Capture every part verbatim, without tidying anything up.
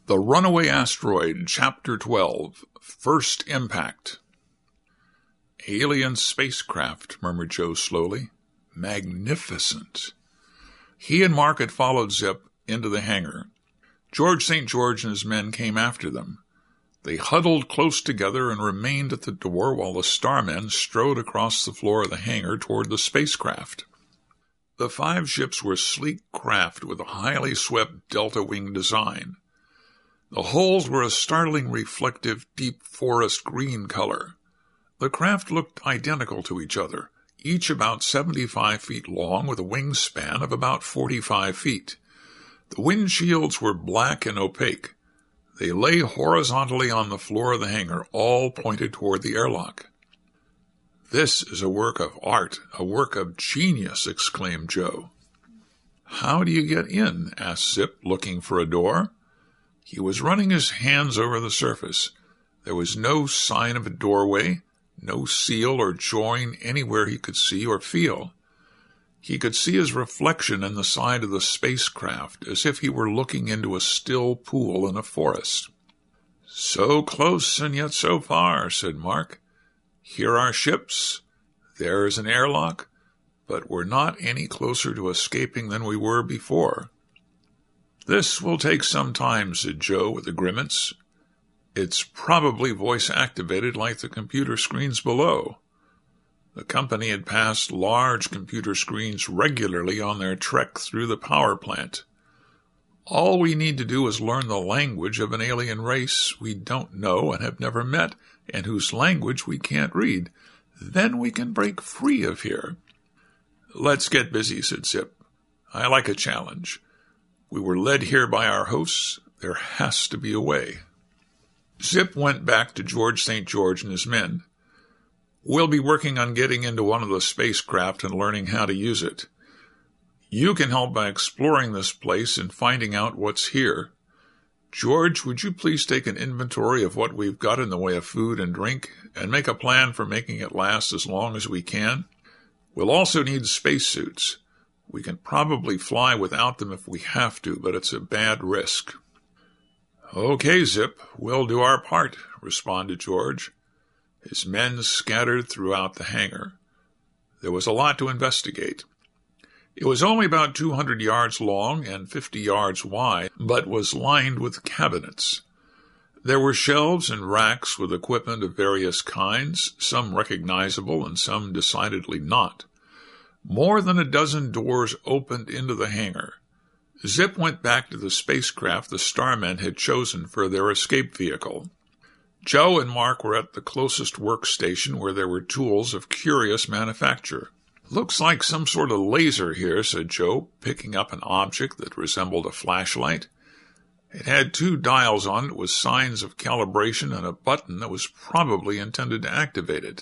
The Runaway Asteroid, Chapter twelve, First Impact. Alien spacecraft, murmured Joe slowly. Magnificent. He and Mark had followed Zip into the hangar. George Saint George and his men came after them. They huddled close together and remained at the door while the starmen strode across the floor of the hangar toward the spacecraft. The five ships were sleek craft with a highly swept delta-wing design. The hulls were a startling reflective deep forest green color. The craft looked identical to each other, each about seventy-five feet long with a wingspan of about forty-five feet. The windshields were black and opaque. They lay horizontally on the floor of the hangar, all pointed toward the airlock. "This is a work of art, a work of genius," exclaimed Joe. "How do you get in?" asked Zip, looking for a door. He was running his hands over the surface. There was no sign of a doorway, no seal or join anywhere he could see or feel. He could see his reflection in the side of the spacecraft, as if he were looking into a still pool in a forest. "So close and yet so far," said Mark. "Here are ships. There is an airlock, but we're not any closer to escaping than we were before." "This will take some time," said Joe with a grimace. "It's probably voice-activated like the computer screens below." The company had passed large computer screens regularly on their trek through the power plant. "All we need to do is learn the language of an alien race we don't know and have never met, and whose language we can't read. Then we can break free of here." "Let's get busy," said Zip. "I like a challenge. We were led here by our hosts. There has to be a way." Zip went back to George Saint George and his men. "We'll be working on getting into one of the spacecraft and learning how to use it. You can help by exploring this place and finding out what's here. George, would you please take an inventory of what we've got in the way of food and drink, and make a plan for making it last as long as we can? We'll also need spacesuits. We can probably fly without them if we have to, but it's a bad risk." "Okay, Zip, we'll do our part," responded George. His men scattered throughout the hangar. There was a lot to investigate. It was only about two hundred yards long and fifty yards wide, but was lined with cabinets. There were shelves and racks with equipment of various kinds, some recognizable and some decidedly not. More than a dozen doors opened into the hangar. Zip went back to the spacecraft the starmen had chosen for their escape vehicle. Joe and Mark were at the closest workstation where there were tools of curious manufacture. "Looks like some sort of laser here," said Joe, picking up an object that resembled a flashlight. It had two dials on it with signs of calibration and a button that was probably intended to activate it.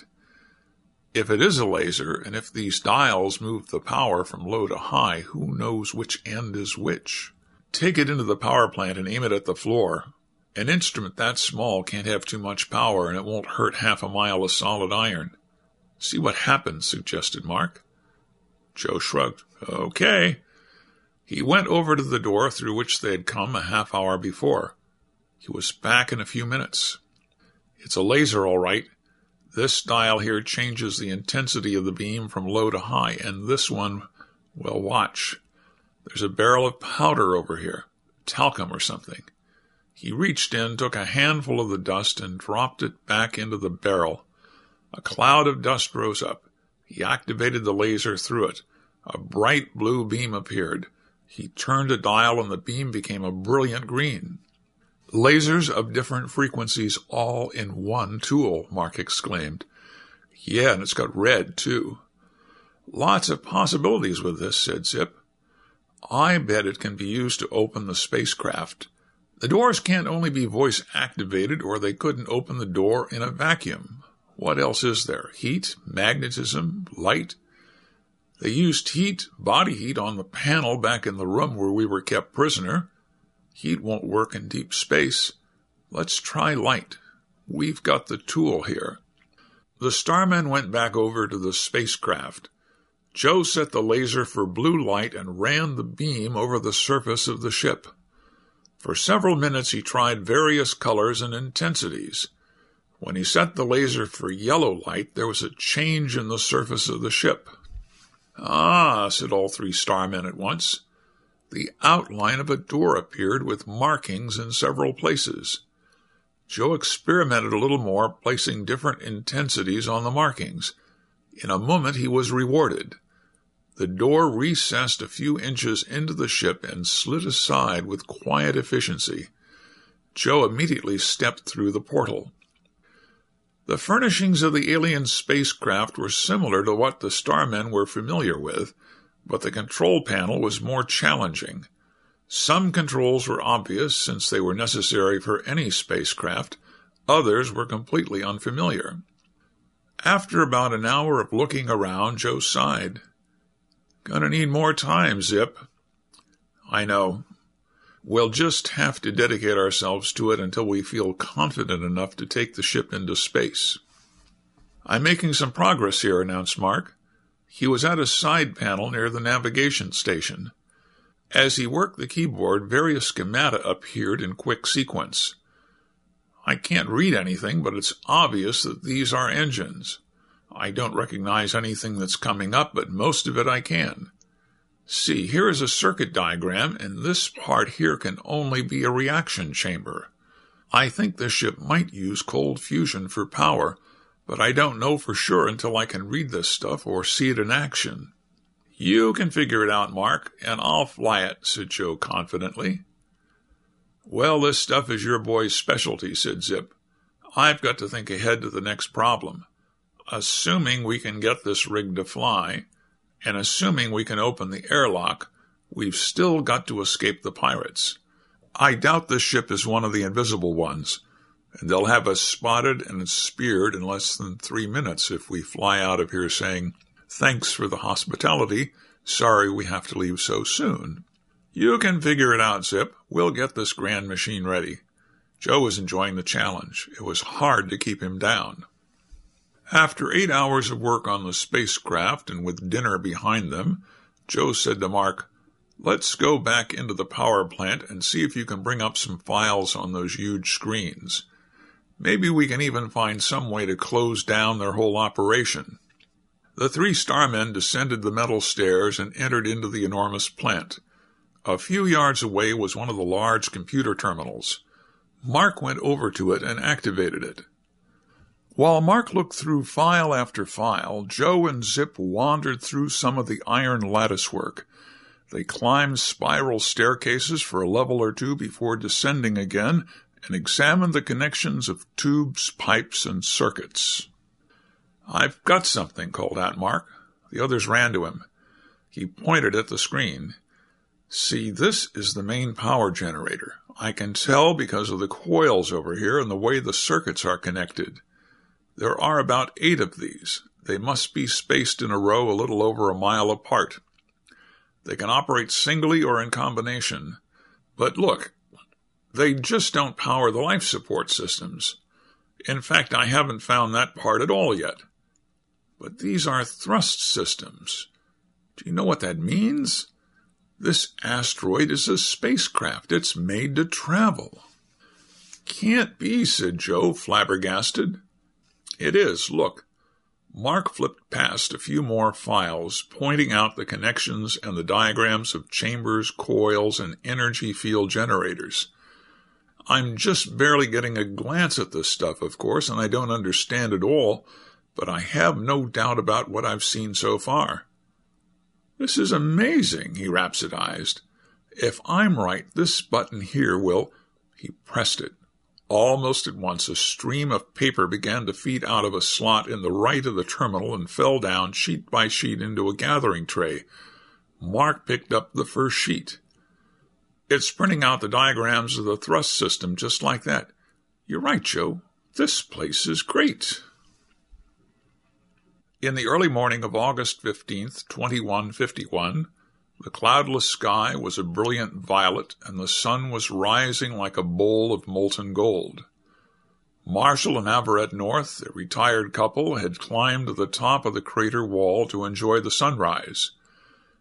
If it is a laser, and if these dials move the power from low to high, who knows which end is which? "Take it into the power plant and aim it at the floor. An instrument that small can't have too much power, and it won't hurt half a mile of solid iron." "See what happens," suggested Mark. Joe shrugged. "Okay." He went over to the door through which they had come a half hour before. He was back in a few minutes. "It's a laser, all right. This dial here changes the intensity of the beam from low to high, and this one, well, watch. There's a barrel of powder over here, talcum or something." He reached in, took a handful of the dust, and dropped it back into the barrel. A cloud of dust rose up. He activated the laser through it. A bright blue beam appeared. He turned a dial, and the beam became a brilliant green. "Lasers of different frequencies all in one tool," Mark exclaimed. "Yeah, and it's got red, too." "Lots of possibilities with this," said Zip. "I bet it can be used to open the spacecraft. The doors can't only be voice-activated, or they couldn't open the door in a vacuum. What else is there? Heat, magnetism, light? They used heat, body heat, on the panel back in the room where we were kept prisoner. Heat won't work in deep space. Let's try light. We've got the tool here." The starmen went back over to the spacecraft. Joe set the laser for blue light and ran the beam over the surface of the ship. For several minutes he tried various colors and intensities. When he set the laser for yellow light, there was a change in the surface of the ship. "Ah," said all three starmen at once. The outline of a door appeared with markings in several places. Joe experimented a little more, placing different intensities on the markings. In a moment he was rewarded. The door recessed a few inches into the ship and slid aside with quiet efficiency. Joe immediately stepped through the portal. The furnishings of the alien spacecraft were similar to what the starmen were familiar with, but the control panel was more challenging. Some controls were obvious since they were necessary for any spacecraft. Others were completely unfamiliar. After about an hour of looking around, Joe sighed. "Gonna need more time, Zip." "I know. We'll just have to dedicate ourselves to it until we feel confident enough to take the ship into space." "I'm making some progress here," announced Mark. He was at a side panel near the navigation station. As he worked the keyboard, various schemata appeared in quick sequence. "I can't read anything, but it's obvious that these are engines. I don't recognize anything that's coming up, but most of it I can. See, here is a circuit diagram, and this part here can only be a reaction chamber. I think this ship might use cold fusion for power, but I don't know for sure until I can read this stuff or see it in action." "You can figure it out, Mark, and I'll fly it," said Joe confidently. "Well, this stuff is your boy's specialty," said Zip. "I've got to think ahead to the next problem. Assuming we can get this rig to fly, and assuming we can open the airlock, we've still got to escape the pirates. I doubt this ship is one of the invisible ones, and they'll have us spotted and speared in less than three minutes if we fly out of here saying, 'Thanks for the hospitality. Sorry we have to leave so soon.' You can figure it out, Zip. We'll get this grand machine ready." Joe was enjoying the challenge. It was hard to keep him down. After eight hours of work on the spacecraft and with dinner behind them, Joe said to Mark, "Let's go back into the power plant and see if you can bring up some files on those huge screens. Maybe we can even find some way to close down their whole operation." The three starmen descended the metal stairs and entered into the enormous plant. A few yards away was one of the large computer terminals. Mark went over to it and activated it. While Mark looked through file after file, Joe and Zip wandered through some of the iron latticework. They climbed spiral staircases for a level or two before descending again and examined the connections of tubes, pipes, and circuits. "I've got something," called out Mark. The others ran to him. He pointed at the screen. "See, this is the main power generator. I can tell because of the coils over here and the way the circuits are connected. There are about eight of these. They must be spaced in a row a little over a mile apart. They can operate singly or in combination. But look, they just don't power the life support systems. In fact, I haven't found that part at all yet. But these are thrust systems. Do you know what that means? This asteroid is a spacecraft. It's made to travel." "Can't be," said Joe, flabbergasted. "It is. Look." Mark flipped past a few more files, pointing out the connections and the diagrams of chambers, coils, and energy field generators. "I'm just barely getting a glance at this stuff, of course, and I don't understand it all, but I have no doubt about what I've seen so far." "This is amazing," he rhapsodized. "If I'm right, this button here will—" He pressed it. Almost at once, a stream of paper began to feed out of a slot in the right of the terminal and fell down sheet by sheet into a gathering tray. Mark picked up the first sheet. "It's printing out the diagrams of the thrust system just like that. You're right, Joe. This place is great." In the early morning of August fifteenth, twenty-one fifty-one, the cloudless sky was a brilliant violet, and the sun was rising like a bowl of molten gold. Marshall and Averett North, a retired couple, had climbed to the top of the crater wall to enjoy the sunrise.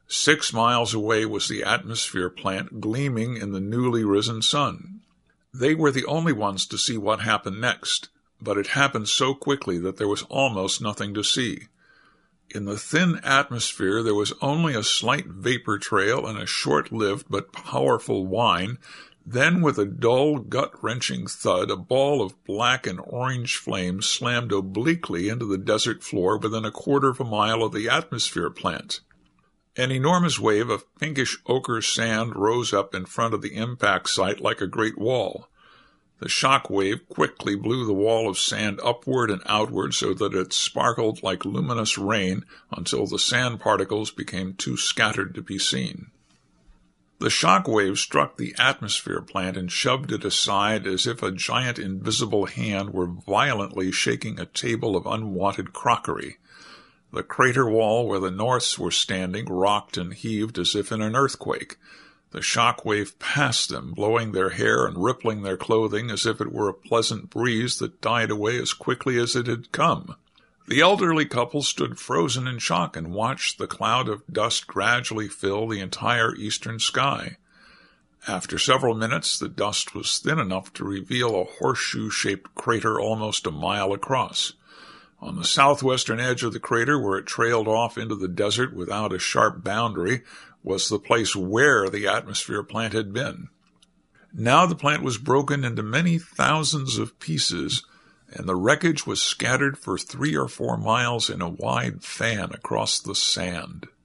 Six miles away was the atmosphere plant gleaming in the newly risen sun. They were the only ones to see what happened next, but it happened so quickly that there was almost nothing to see. In the thin atmosphere there was only a slight vapor trail and a short-lived but powerful whine. Then, with a dull, gut-wrenching thud, a ball of black and orange flame slammed obliquely into the desert floor within a quarter of a mile of the atmosphere plant. An enormous wave of pinkish ochre sand rose up in front of the impact site like a great wall. The shock wave quickly blew the wall of sand upward and outward so that it sparkled like luminous rain until the sand particles became too scattered to be seen. The shock wave struck the atmosphere plant and shoved it aside as if a giant invisible hand were violently shaking a table of unwanted crockery. The crater wall where the Norths were standing rocked and heaved as if in an earthquake. The shock wave passed them, blowing their hair and rippling their clothing as if it were a pleasant breeze that died away as quickly as it had come. The elderly couple stood frozen in shock and watched the cloud of dust gradually fill the entire eastern sky. After several minutes, the dust was thin enough to reveal a horseshoe-shaped crater almost a mile across. On the southwestern edge of the crater, where it trailed off into the desert without a sharp boundary, was the place where the atmosphere plant had been. Now the plant was broken into many thousands of pieces, and the wreckage was scattered for three or four miles in a wide fan across the sand.